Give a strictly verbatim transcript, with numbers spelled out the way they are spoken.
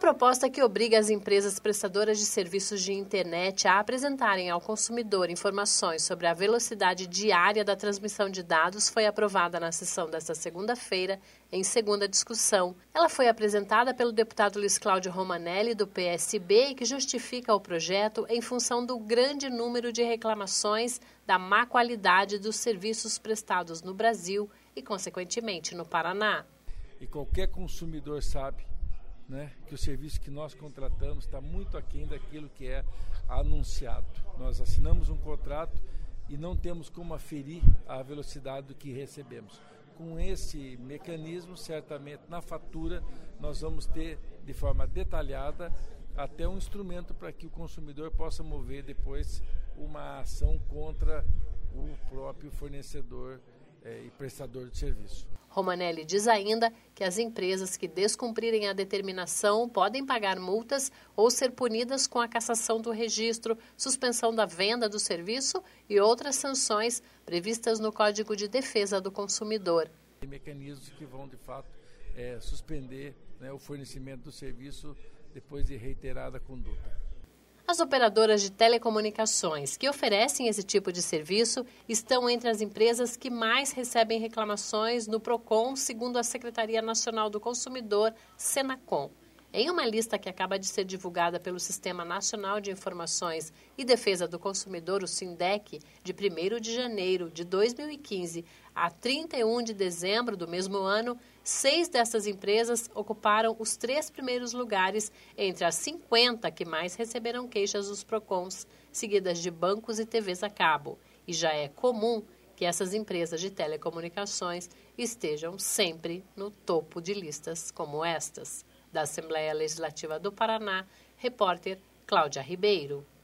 proposta que obriga as empresas prestadoras de serviços de internet a apresentarem ao consumidor informações sobre a velocidade diária da transmissão de dados foi aprovada na sessão desta segunda-feira, em segunda discussão. Ela foi apresentada pelo deputado Luiz Cláudio Romanelli, do P S B, e que justifica o projeto em função do grande número de reclamações da má qualidade dos serviços prestados no Brasil e, consequentemente, no Paraná. E qualquer consumidor sabe, né, que o serviço que nós contratamos está muito aquém daquilo que é anunciado. Nós assinamos um contrato e não temos como aferir a velocidade do que recebemos. Com esse mecanismo, certamente, na fatura, nós vamos ter, de forma detalhada, até um instrumento para que o consumidor possa mover depois uma ação contra o próprio fornecedor eh, e prestador de serviço. Romanelli diz ainda que as empresas que descumprirem a determinação podem pagar multas ou ser punidas com a cassação do registro, suspensão da venda do serviço e outras sanções previstas no Código de Defesa do Consumidor. Tem mecanismos que vão, de fato, é, suspender, né, o fornecimento do serviço depois de reiterada conduta. As operadoras de telecomunicações que oferecem esse tipo de serviço estão entre as empresas que mais recebem reclamações no PROCON, segundo a Secretaria Nacional do Consumidor, Senacom. Em uma lista que acaba de ser divulgada pelo Sistema Nacional de Informações e Defesa do Consumidor, o SINDEC, de primeiro de janeiro de dois mil e quinze a trinta e um de dezembro do mesmo ano, seis dessas empresas ocuparam os três primeiros lugares entre as cinquenta que mais receberam queixas dos PROCONs, seguidas de bancos e T Vs a cabo. E já é comum que essas empresas de telecomunicações estejam sempre no topo de listas como estas. Da Assembleia Legislativa do Paraná, repórter Cláudia Ribeiro.